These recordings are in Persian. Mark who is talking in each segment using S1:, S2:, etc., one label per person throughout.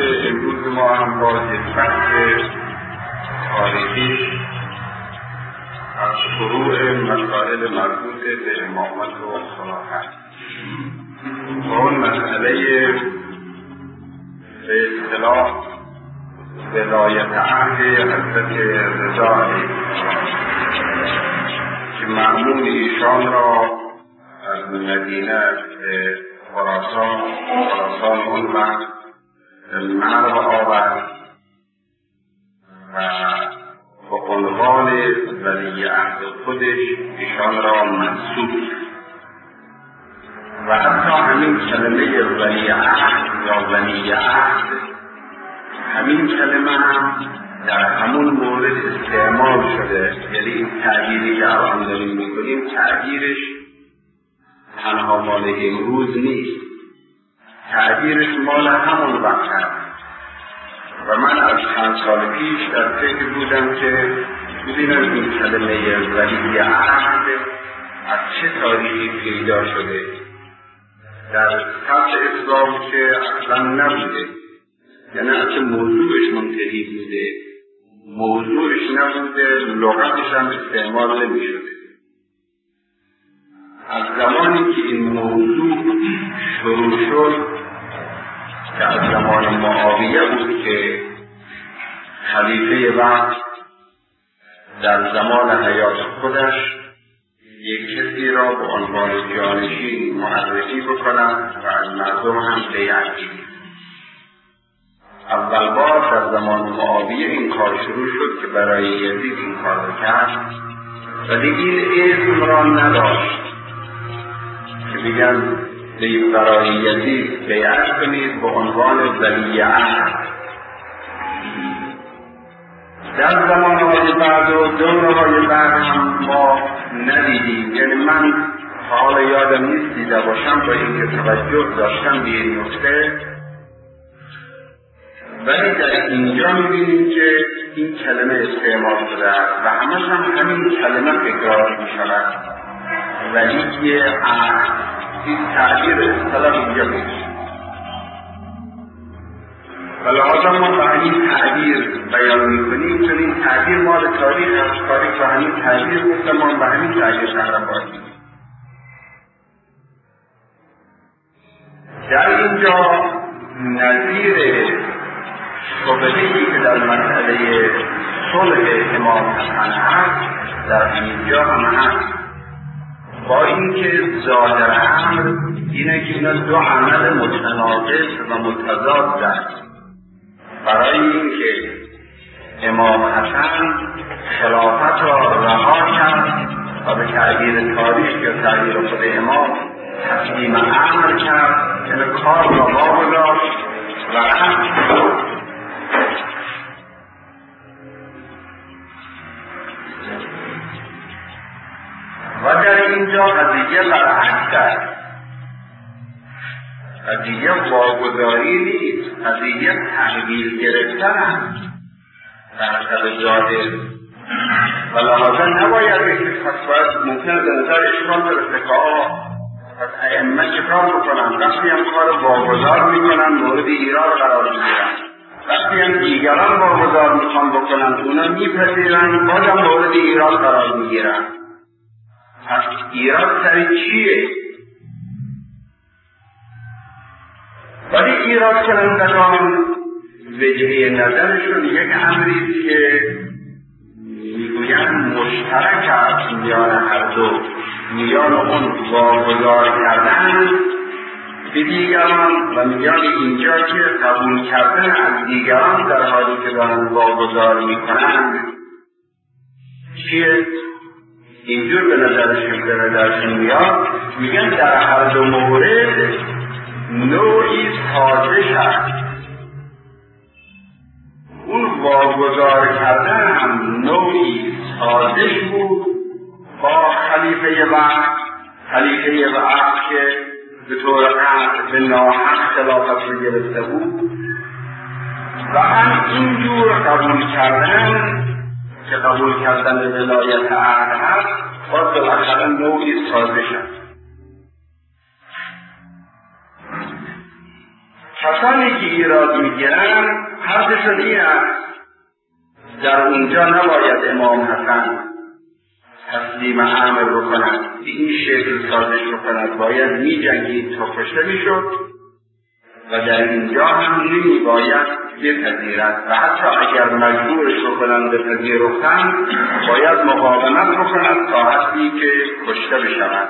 S1: امروز ما هم با یک بحث تاریخی از فروع مسائل مربوط به امامت و خلافت و اون مسئله به اصطلاح ولایت عهد حضرت رضا علیه السلام که مأمون ایشان را از مدینه به خراسان اون وقت مرو آورد و با عنوان ولی عهد خودش ایشان را منصوب و حتی همین کلمه ولی عهد یا ولی عهد همین کلمه هم در همون مورد استعمال شده. یعنی این تعبیری که الان داریم میکنیم تعبیرش تنها مال امروز نیست، تعبیرش مال همون وقت هست و من از چند سال پیش در فکر بودم که ببینم این کلمه ولی عهد از چه تاریخی پیدا شده. در سطح اسلام که اصلا نبوده، یعنی اصلا موضوعش منتهی بوده، موضوعش نبوده، لغتش هم استعمال نمی شده. از زمانی که این موضوع شروع شد که از زمان معاویه بود که خلیفه وقت در زمان حیات خودش یک کسی را به عنوان جانشین معرفی بکنند و از مردم هم بیعت گیرید. اول بار در زمان معاویه این کار شروع شد که برای یزید این کار را کرد و دیگه این اسم را نداشت که بگن برای یزید بیعت کنید به عنوان ولی عهد. در زمانهای بعد و دورهای بعد هم ما ندیدیم، یعنی من حالا یادم نیست دیده باشم با اینکه توجه داشتم به این نکته، ولی در اینجا میبینیم که این کلمه استعمال شده و همش هم همین کلمه تکرار میشود، ولی عهد. این تعبیر اصطلاح اینجا میشه و لحاظا ما به همین تعبیر بیان میکنیم، چون این تعبیر مال تاریخ هست، تاریخ به همین تعبیر گفته، ما به همین تعبیر تقرم باشیم. در اینجا نظیر شبهه‌ای که در مسئله صلح امام حسن هست در اینجا هم هست، با اینکه ظاهر امر اینه که اینا دو عمل متناقض و متضاد است. برای اینکه امام حسن خلافت را رها کرد و به تعبیر تاریخ یا تعبیر خود امام تسلیم امر کرد، یعنی کار را واگذاشت و رفت. و در اینجا قضیه برعکس است، قضیه واگذاری نیست، قضیه تحویل گرفتن است در حسب ظاهر و لحاظا نباید بگید پس ممکن به نظر اشکال برسه که پس ائمه چه کار بکنن؟ وقتی هم کار واگذار میکنن مورد ایراد قرار میگیرن، وقتی هم دیگران واگذار میخوان بکنن اونا میپذیرن بازم مورد ایراد قرار میگیرن. پس ایراد سر چیه؟ ولی ایراد کنندگان وجهه نظرشون یک امریست که میگویند مشترک است میان هر دو، میان اون واگذار کردن به دیگران و میان اینجا که قبول کردن از دیگران در حالی که دارن واگذار میکنند چیه؟ اینجور به نظرشون میاد، میگن در هر دو مورد نوعی سازش هست. اون واگذار کردن هم نوعی سازش بود با خلیفه وقت که به طور قطع به ناحق خلافت رو گرفته بود و هم اینجور قبول کردن که قبول کردن ولایت عهد هست باز بالاخره نوعی سازش هست. کسانی که ایراد میگیرن حرفشون این است در اونجا نباید امام حسن تسلیم امر رو کند، به این شکل سازش رو کند، باید میجنگید تا کشته میشد و در اینجا هم نمیباید بپذیرد و حتی اگر مجبورش رو کنند بپذیرفتن باید مقاومت رو کند تا حدی که کشته بشود.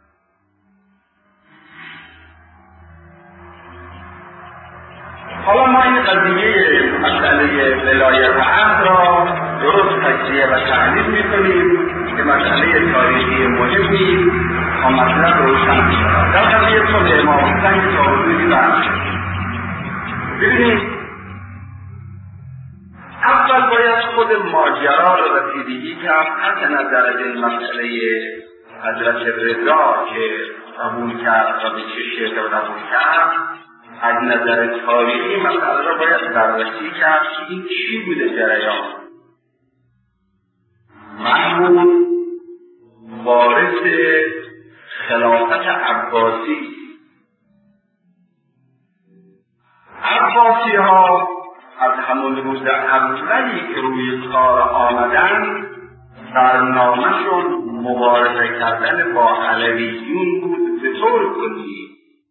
S1: حالا ما این قضیه مسئله ولایت عهد را درست تجزیه و تحلیل میکنیم که مسئله تاریخی مهمی و مطلب روشن شود. در قضیه صلح امام حسین تا حدودی بحث. ببینید اول باید خود ماجرا را رسیدگی کرد از نظر این مسئله حضرت رضا که قبول کرد و به چه شکل قبول کرد. از نظر تاریخی مسئله را باید بررسی کرد که این چی بوده جریان. محمود وارث خلافت عباسی، عباسی ها از همون روز اولی که روی کار آمدن برنامه‌شون مبارزه کردن با علویون بود به طور کلی.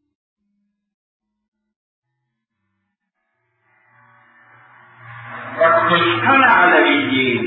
S1: و کشتن علویین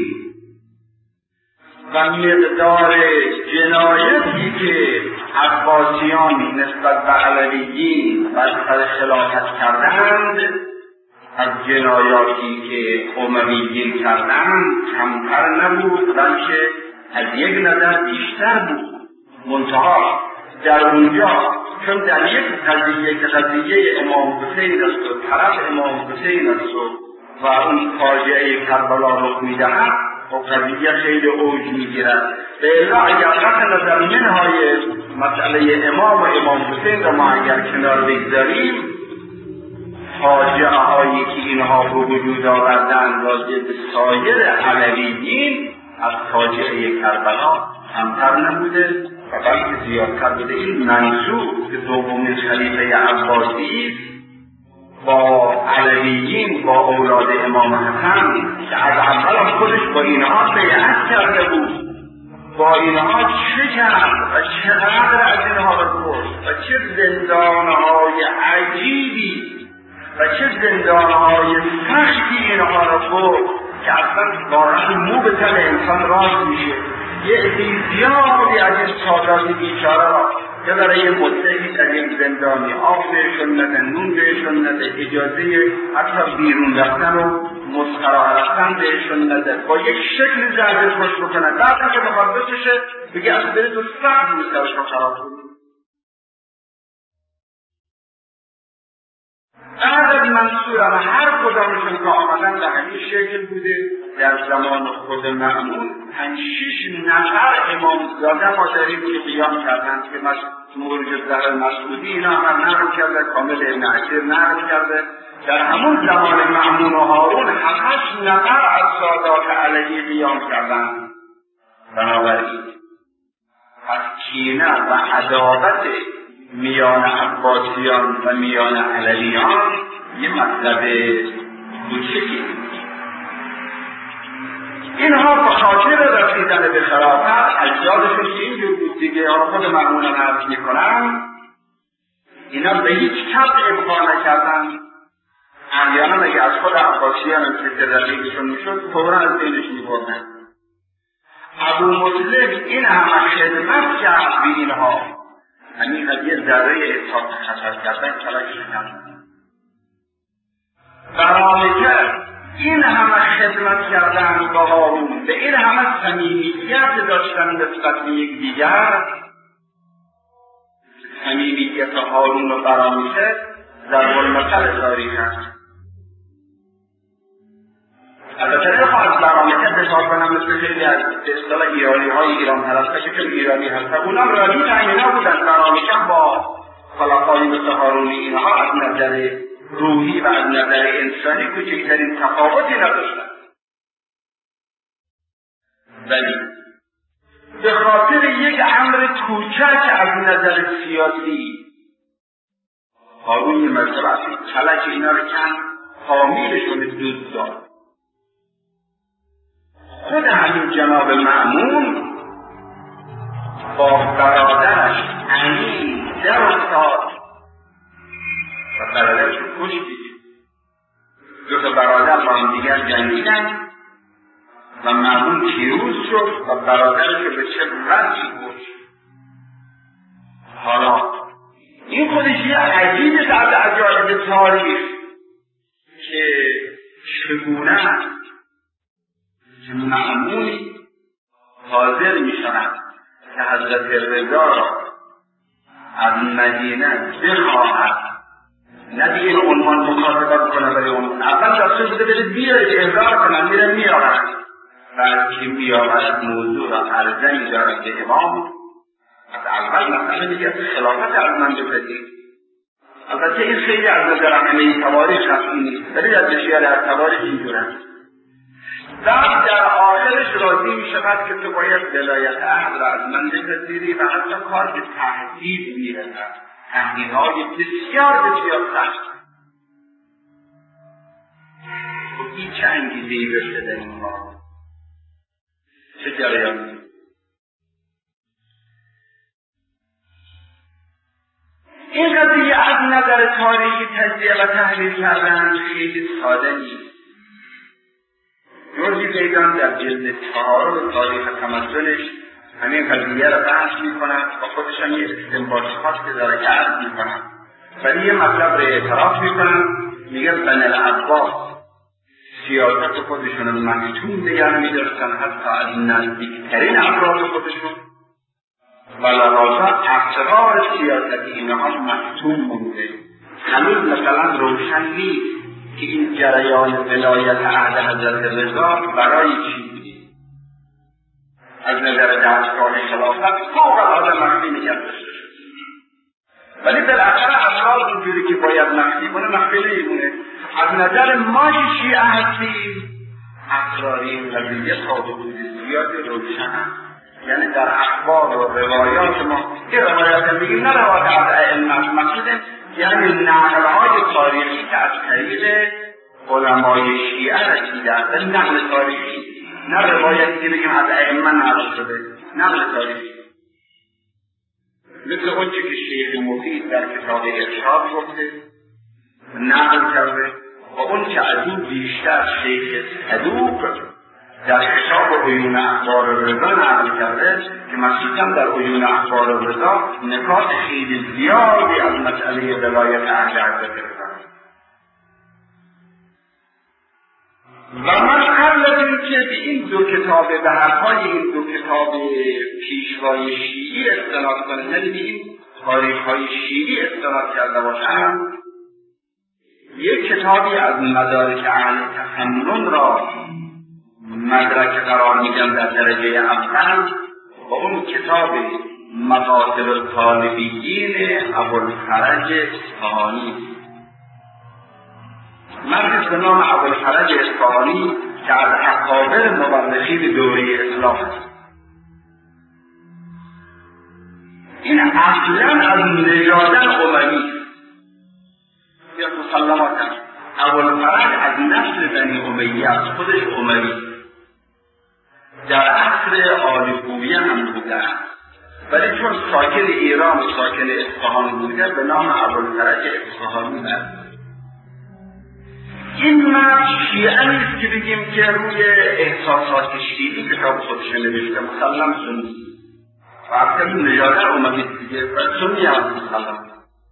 S1: و مقدار جنایتی که عباسیان نسبت به علویین بر سر خلافت کردند از جنایاتی که امویین کردند کمتر نبود، بلکه از یک نظر بیشتر بود. منتها در اونجا چون در یک قضیه که قضیه امام حسین است و طرف امام حسین است و اون فاجعه کربلا رخ می‌دهد و قضیه خیلی اوج می‌گیرد، به الا اگر قطع نظر منهای مسئله امام و امام حسین را ما اگر کنار بگذاریم، فاجعه هایی که اینها به وجود آوردن راجع به سایر علویین از فاجعه کربلا کمتر نبوده و بلکه زیادتر بوده. این منصور که دومین خلیفه عباسی با علویین، با اولاد امام حسن که از اول خودش با اینها بیعت کرده بود، با اینها چه کرد و چقدر از اینها را کشت و چه زندانهای عجیبی و چه زندانهای سختی اینها را برد که اصلا واقعا مو به تن انسان راست میشه. یه عده زیادی از این سادات بیچاره را که برای مدتی در یک زندانی آب بهشون نده، نون بهشون نده، اجازه حتی بیرون رفتن و مسخره رفتن بهشون نده، با یک شکل ضربه خوش بکنه، بعد که بخواد بکشه بگه اصلا برید و سخت روی سرش رو خراب کنید. بعد از منصور هم هر کدامشون که آمدن به همین شکل بوده. در زمان خود مأمون 5-6 نفر امامزاده ما داریم که قیام کردند که مورد زهر مسعودی اینا هم نقل کرده، کامل ابن عشیر نقل کرده. در همون زمان مأمون و هارون 7-8 نفر از سادات علیه قیام کردند. بنابراین از کینه و عداوت میان عباسیان و میان علویان یه مطلب کوچکی. اینها به خاطر رسیدن به خلافت اجدادشون که اینجور بود دیگه، خود مأمون هم عرض میکنن، اینا به هیچ کس ابقا نکردن. احیانا اگه از خود عباسیان هم که رقیبشون میشد فورا از بینش میبردن. ابو مطلق این همه خدمت کرد به اینها، همین قضیه ذره احساس خطر کردن کلک شدن. برامکر این همه خدمت کردن با هارون، به این همه صمیمیت داشتن نسبت به یک دیگر. صمیمیت هارون و برامکر ضرب المثل تاریخ است. البته نمیخوام از برامکر دفاع کنم مثل خیلی از به اصطلاح ایرانی‌های ایران پرسته که چون ایرانی هستن اونم ردیف اینا بودن. برامکر با خلفای مثل هارون اینها از نظر روحی و از نظر انسانی کوچکترین تفاوتی نداشتن، ولی به خاطر یک امر کوچک از نظر سیاسی هارون یه مرتبه از کلک اینا رو کن حامیلشون دود داد. خود همین جناب مأمون با برادرش علی در افتاد و برادرش رو کشت. دو تا برادر با هم دیگر جنگیدن و مأمون پیروز شد و برادرش رو به چه وجهی کشت. حالا این خودش یه عجیب از عجایب تاریخ که چگونه که مأمون حاضر می شود که حضرت رضا را از مدینه بخواهد، نه دیگه این عنوان مخاطبت کنه برای عنوان. اول دسته بوده برید بیارید احضار کنن، میره میارن، بلکه میآورد موضوع را ارزنی دارد که امام از اول مثلا میگه خلافت از من بپذیر. البته این خیلی از نظر همه تواریخ خطی نیست، ولی از بسیار از تواریخ اینجورن. بعد در آخرش راضی می شود که تو باید ولایت عهد را از من بپذیری و حتی کار به تهدید می رسد، تهدیدهای بسیار بسیار سخت. و این چه انگیزه‌ای داشته در این کار؟ چه جریانی؟ این قضیه از نظر تاریخی تجزیه و تحلیل کردن خیلی ساده نیست. روزی بیگان در جلد 4 تاریخ تمدنش همین قضیه را بحث میکنند و خودش هم یه استنباطات که داره که عرض میکنند، ولی یه مطلب را اعتراف میکنند، میگن بنی العباس سیاست خودشون رو مکتوم نگه میداشتن، حتی از نزدیکترین افراد خودشون، و لحاظا اسرار سیاستی اینها مکتوم مونده. هنوز مثلا روشن نیست که این جریان ولایت عهد حضرت رضا برای چی بوده. از نظر دستگاه خلافت فوق‌العاده مخفی نگه داشته شد، ولی بالاخره افراد اونجوری که باید مخفی کنه مخفی نمیمونه. از نظر ما شیعه هستیم اسرار این قضیه تا حدود زیادی روشن هست. یعنی در اخبار و روایات ما که روایات میگیم نه روایات از ائمه، مقصود یعنی نقل‌های تاریخی که از طریق علمای شیعه رسیده است، ولی نقل تاریخی، نه روایتی که بگیم از ائمه نقل شده، نقل تاریخی. مثل اون چه که شیخ مفید در کتاب ارشاد گفته نقل کرده و اون که از اون بیشتر شیخ صدوق در کتاب عیون اخبار رضا نقل کرده که مخصوصا در عیون اخبار رضا نکات خیلی زیادی از مسئله ولایت عهد حضرت رضا. و من قبل از اینکه به این دو کتاب به حرفهای این دو کتاب پیشوای شیعی استناد کنه، یعنی به این تاریخ‌های شیعی استناد کرده باشم، یک کتابی از مدارک اهل تفنن را مدرک قرار میدم در درجه اول و اون کتاب مقاتل الطالبیین ابوالفرج اصفهانی، مردی به نام ابوالفرج اصفهانی که از اکابر مورخین دوره اسلام است. این اصلا از نژادن اموی یا مسلمات است. ابوالفرج از نسل بنی امیه است، خودش اموی، در عصر آل بویه هم بوده، ولی چون ساکن ایران و ساکن اصفهان بوده به نام ابوالفرج اصفهانی است. این مرد شیعه نیست که بگیم که روی احساسات شیعی کتاب خودش نوشته، مسلم سنی و اصلا نژادن اموی دیگه و سنی هم مسلم.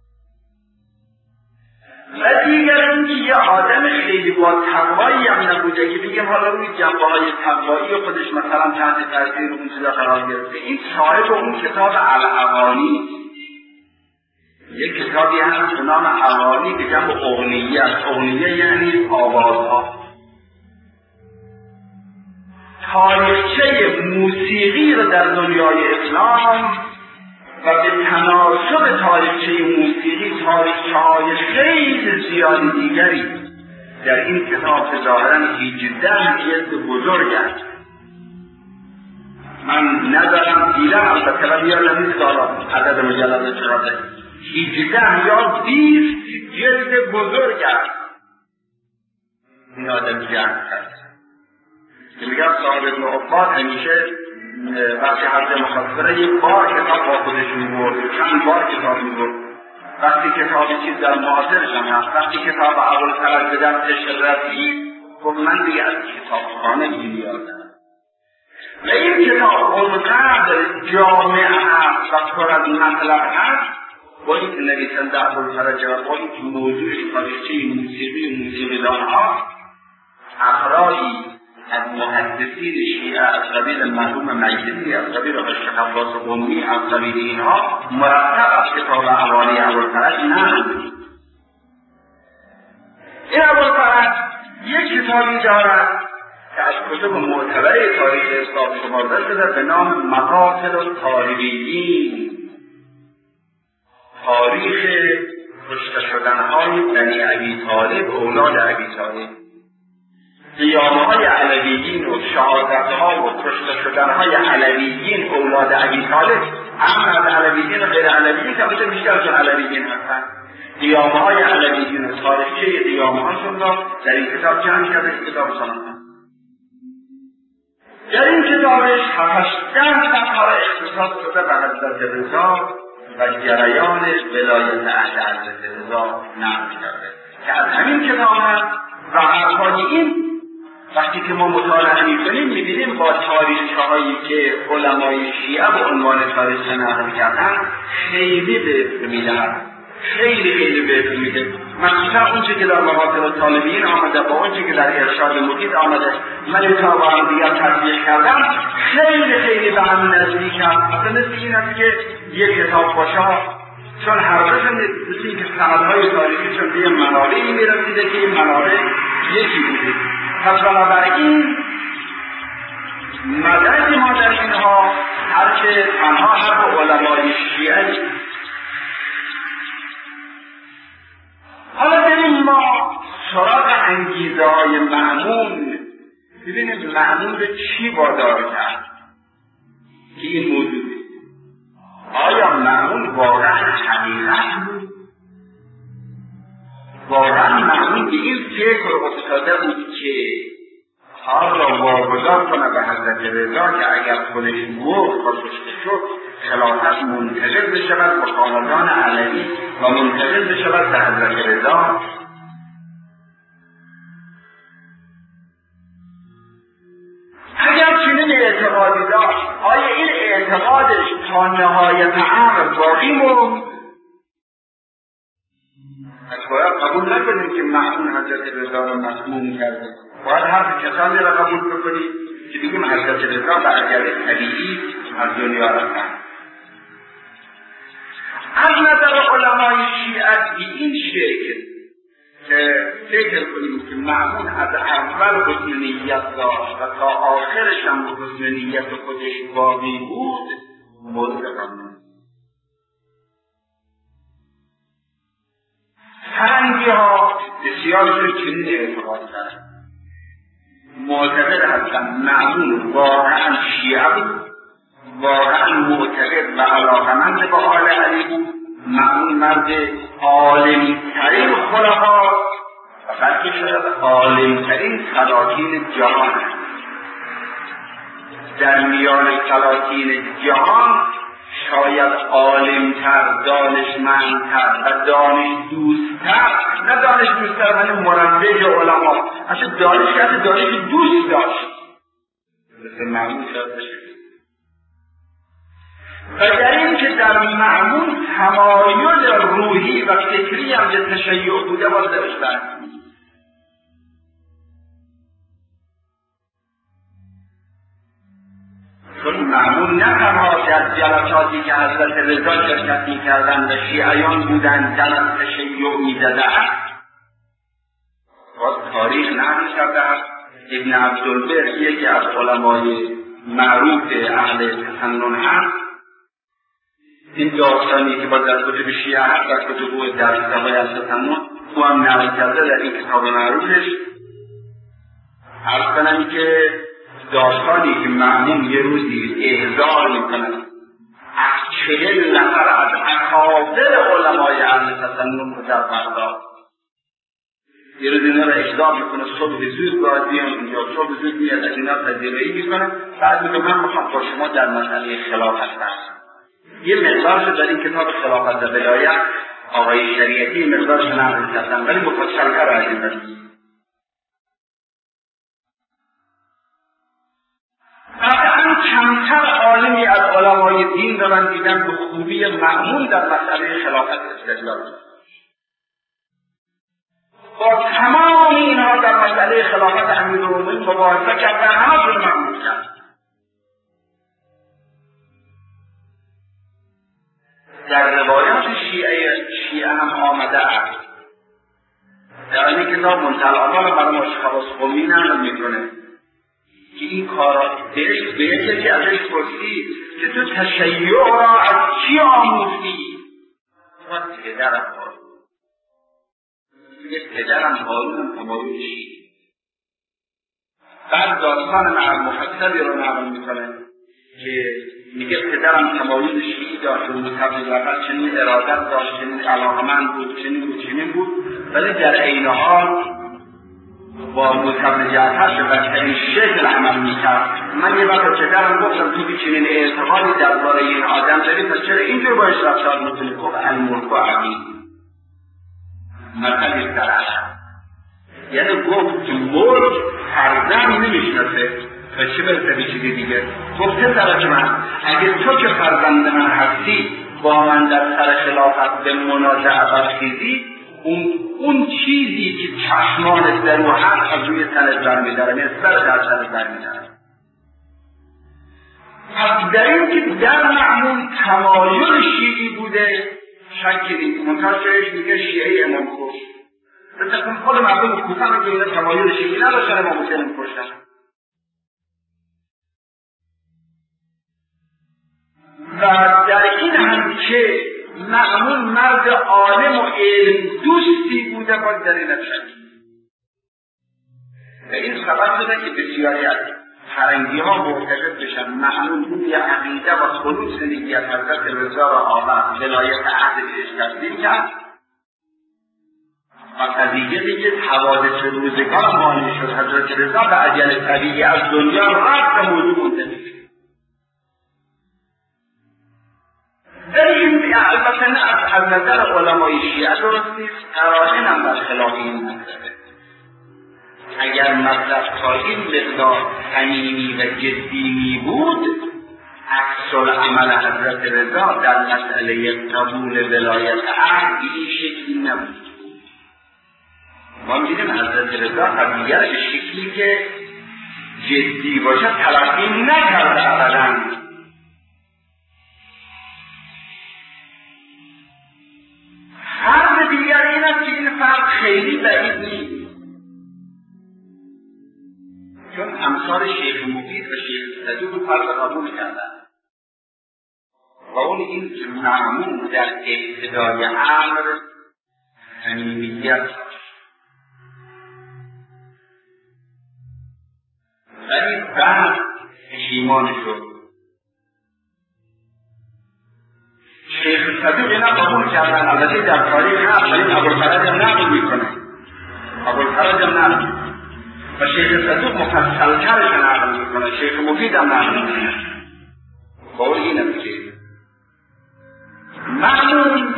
S1: و دیگر این که یه آدم خیلی با تقوایی هم نبوده که بگیم حالا روی جنبه‌های تقوایی خودش مثلا تحت تاثیر اون چیزا قرار گرفته. این صاحب اون کتاب الاغانی، یک کتابی هست به نام اغانی که جنب اغنیه است. اغنیه یعنی آوازها. تاریخچه موسیقی رو در دنیای اسلام و به تناسب تاریخچه موسیقی تاریخچه‌های خیلی زیادی دیگری در این کتاب ظاهراً 18 جلد بزرگ است. من ندارم دیدم، البته ولی یادم نیست حالا عدد مجلد چقدر، 18 یا 20 جلد بزرگ است. این آدم جمع کرد که میگم صاحب ابن عباد همیشه وقتی حضر مخاطره یک بار کتاب با خودش میبرد، چند بار کتاب میبرد. وقتی کتاب چیز در معاصرشم هست، وقتی کتاب ابوالفرج به دستش رسید گفت من دیگه از کتابخانه نیاز دارم. و این کتاب اونقدر جامع هست و پر از مطلب هست، با این که نویسنده ابوالفرج و با این که موضوعش تاریخچه موسیقی دانها افرادی از محدثین شیعه از قبیل مرحوم مجلسی، از قبیل شیخ عباس قمی، از قبیل اینها مرتب از کتاب احوالی ابوالفرج نقل. این ابوالفرج یک کتابی دارد که از کتب معتبر تاریخ اسلام شمرده شده به نام مقاتل الطالبیین، تاریخ کشته شدنهای بنی ابی طالب، اولاد ابی طالب، قیامه‌های علویین و شهادت‌ها و کشته شدن‌های علویین اولاد ابی طالب، اما از علویین و غیر علویین که البته بیشتر از علویین هستند، قیامه‌های علویین و تاریخچه قیامه‌هاشون را در این کتاب جمع کرده. این کتاب سنت در این کتابش 7-10 صفحه اختصاص شده به حضرت رضا و جریان ولایت اهل حضرت رضا نقل کرده که از همین کتاب هست. و حرفای این وقتی که ما مطالعه می‌کنیم می‌بینیم با تاریخ‌هایی که علمای شیعه به عنوان تاریخ نقل کردن خیلی بهتر می‌دهد، خیلی بهتر میده. مثلا اونچه که در مقاتل الطالبیین آمده با اونچه که در ارشاد مفید آمده، من این تا با هم دیگر تطبیق کردم، خیلی به هم نزدیک است. اصلا مثل این است که یک کتاب باشه، چون هر دوشون مثل این که سندهای تاریخیشون به یه منابعی میرسیده که این منابع یکی بوده. پس بنابراین مدرک ما در اینها هرچه تنها حرف علمای شیعه. حالا بریم ما سراغ انگیزه های مأمون، ببینیم مأمون به چی وادار کرد که این موجوده. آیا مأمون واقعا حقیقت بود؟ واقعا مأمون به این فکر افتاده بود که حال را واگذار کنه به حضرت رضا که اگر خودش مرد و کشته شد خلافت منتقل بشود به خاندان علوی و منتقل بشود به حضرت رضا؟ اگر چنین اعتقادی داشت، آیا این اعتقادش تا نهایت امر باقی موند؟ پس باید قبول نکنیم که مأمون حضرت رضا را مسموم کرده. باید هر کسانی را قبول بکنیم که بگیم حضرت رضا به اجل طبیعی از دنیا رفتند. از نظر علمای شیعه به این شکل که فکر کنیم که مأمون از اول حسن نیت داشت و تا آخرش هم به حسن نیت خودش باقی بود، مطلقاً فرنگی ها بسیار چنین اعتقاد دارند، معتقد هستند مأمون واقعا شیعه بود، واقعا معتقد و علاقمند به آل علی بود. مأمون مرد عالم‌ترین خلفا و بلکه شاید عالم‌ترین سلاطین جهان است. در میان سلاطین جهان شاید عالم‌تر، دانشمندتر و دانش دوستتر، نه دانش دوستتر من مربی علما، اصلا دانش دوست داشت مثل مأمون شاید بشه. و در این که در مأمون تمایل روحی و فکری هم به تشیع بوده باز داشتن. چون مأمون نه تنها در جلساتی که حضرت رضا شرکت می‌کردند و شیعیان بودند در از تشیع می‌زدند، باز تاریخ نقل کرده است. ابن عبدالبر یکی از علمای معروف اهل تسنن هست، این داستانی که با در کتب شیعه هست در کتب در کتاب‌های تسنن او هم نقل کرده در این کتاب معروفش. عرض کنم که داستانی که مأمون یه روزی احضار می‌کند از 40 نفر از اکابر علمای اهل تصنف در بغداد یه روز اینا رو اجرا میکنه، صبح زود باید بیان اینجا، صبح زود میاد از اینا پذیرایی میکنه، بعد میگه من میخوام با شما در مسئله خلافت بحث. یه مقدارش در این کتاب خلافت و ولایت آقای شریعتی مقدارش نقل کردن، ولی مفصل‌تر از این است. قطعاً کمتر عالمی از علمای دین رو من دیدم به خوبی مأمون در مسئله خلافت استدلال کرد. با تمام اینها در مسئله خلافت امیرالمومنین مباحثه کردن، همه رو مأمون کرد. در روایات شیعه هم آمده است. در این کتاب منتهی الآمال برای مشخص قمی نقل میکنه که این کارا به یک کسی ازش پرسید که تو تشیع را از کی آموزی؟ از پدرم آموزی. میگه پدرم هارون تمایل شیعه. بعد داستان مفصلی رو نقل میکنه که میگه پدرم تمایل شیعی داشت و متبلغت چنین ارادت داشت، چنین علاقمند بود، چنین بود، ولی در عین حال با مصطفی جعفر به این شکل عمل میکرد. من یه وقت پدرم گفتم تو که چنین اعتقادی درباره این آدم داری، پس چرا اینجور باش رفتار میکنی؟ گفت الملک و عبید مثلی در عشق، یعنی گفت که ملک فرزند نمیشناسه و چه برسه به چیزی دیگه. گفت پسرک من اگه تو که فرزند من هستی با من در سر خلافت به منازعه برخیزی، اون چیزی که چشمانت در رو هست از روی تنت برمیدارم، یعنی سر در تنت برمیدارم. پس در این که در مأمون تمایل شیعی بوده شکی نیست. منتشرش میگه شیعه امام کش، مثلا خود مردم کوفه هم که اینا تمایل شیعی نداشتن امام حسین کشتن. و در این هم که مأمون مرد عالم و علم دوستی بوده باید در این شد. و این سبب شده که بسیاری از فرنگی ها معتقد بشن مأمون بود یه عقیده و خلوص زندگی از حضرت رضا را آورد، ولایت عهد بهش تسلیم کرد و قضیه که حوادث روزگار مانع شد حضرت رضا به اجل طبیعی از دنیا رفت و موضوع منتهی. در این البته از نظر علمای شیعه درست نیست، قرائن هم بر خلاف این مطلبه. اگر مطلب تا این مقدار صمیمی و جدی می بود، عکس العمل حضرت رضا در مسئله قبول ولایت عهد این شکلی نبود. ما می‌بینیم حضرت رضا قضیه به شکلی که جدی باشه تلقی نکرده ابداً. فرق دیگر این است که این فرق خیلی بعید نیست، چون امثال شیخ مفید و شیخ صدوق فرق قبول کردن و اون این که مأمون در ابتدای امر صمیمیت داشت، ولی بعد پشیمان شد. شیخ صدوق اینا قبول کردن، البته در تاریخ هست، ولی ابوالفرج هم نقل میکنه، ابوالفرج هم نقل و شیخ صدوق مفصل‌ترش نقل میکنه، شیخ مفید هم نقل میکنه. قول این است که مأمون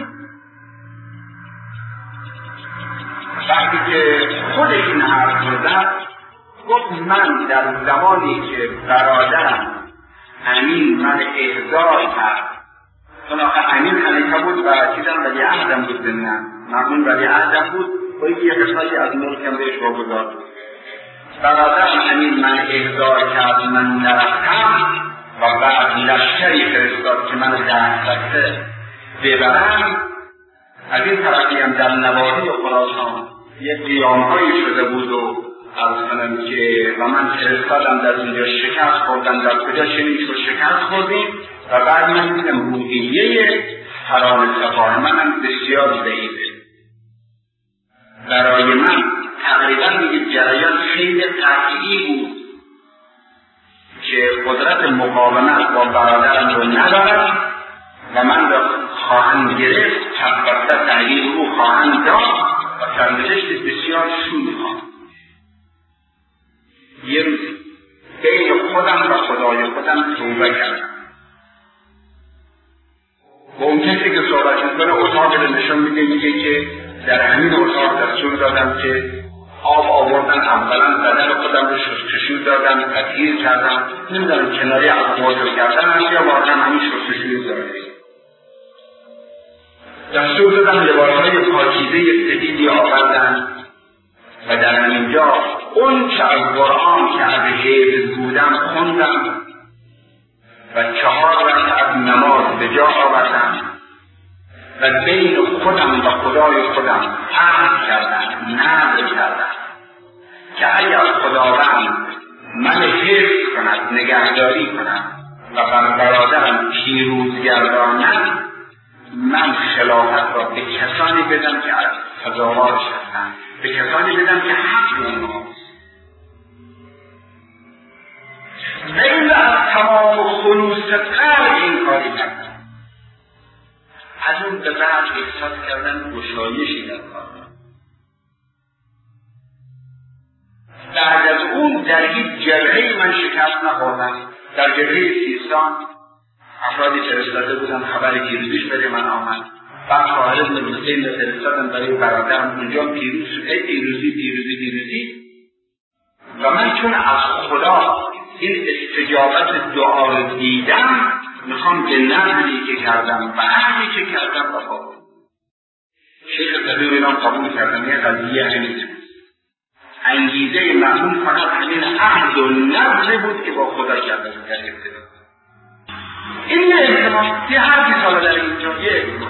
S1: وقتی که خود این حرف رو زد گفت من در زمانی که برادرم امین من احضار کرد، چون آخه امین خلیفه بود و چیزم ولی عهدم بود، مأمون ولی عهدم بود و یه قسمتی از ملکم بهش واگذار بود. برادرم امین من احضار کرد، من نرفتم و بعد لشکری فرستاد که من دستبسته ببرم. از این طرفی هم در نواحی خراسان یک قیام‌هایی شده بود و عرض کنم که و من فرستادم در اونجا شکست خوردم، در کجا چنین شد شکست خوردیم و بعد من دیدم روحیه حرام سفاه منم بسیار ضعیفه. برای من تقریبا دیگه جریان خیلی قطعی بود که قدرت مقاومت با برادرم رو ندارم و من را خواهند گرفت، تبت تغییر او خواهند داد و سرنوشت بسیار شومی خواهند. یه روز بین خودم و خدای خودم توبه کردم. با اون کسی که صحبت میکنه اتاق رو نشون میده که در همین اتاق دستور دادم که آب آوردن، اولا بدن خودم رو شستشو دادم، تطهیر کردم، نمیدونم کناری اقوال رو کردن هم یا واقعا همین شستشوی داره. دستور دادم لباسهای پاکیزه سفیدی آوردن و در اینجا اون چه از قرآن که از حفظ بودم خوندم و 4 رکعت نماز به جا آوردم و بین خودم و خدای خودم عهد کردم، نذر کردم که اگر خداوند من حفظ کند، نگهداری کند و بر برادرم پیروز گرداند، من خلافت را به کسانی بدم که سزاوارش هستند، به کسانی بدم که حق اونهاست. و این از تمام خلوص قلب این کاری کردم. از اون به بعد احساس کردن گشایشی در کار. بعد از اون در هیچ جبهه‌ای من شکست نخوردم. در جبهه سیستان افرادی فرستاده بودن خبر پیروزیش برای من آمد. بعد خالد بن حسین رو فرستادن برای برادرم، اونجا پیروز شد. پیروزی و من چون از خدا این استجابت دعا رو دیدم، میخوام به نظری که کردم و عهدی که کردم وفا کنم. شیخ صدوق اینام قبول کردن. یه قضیه همین انگیزه محمول فقط همین عهد و نظری بود که با خدا کرده بود. در ابتدا این یه احتمال یه هر کی ساله در اینجا یه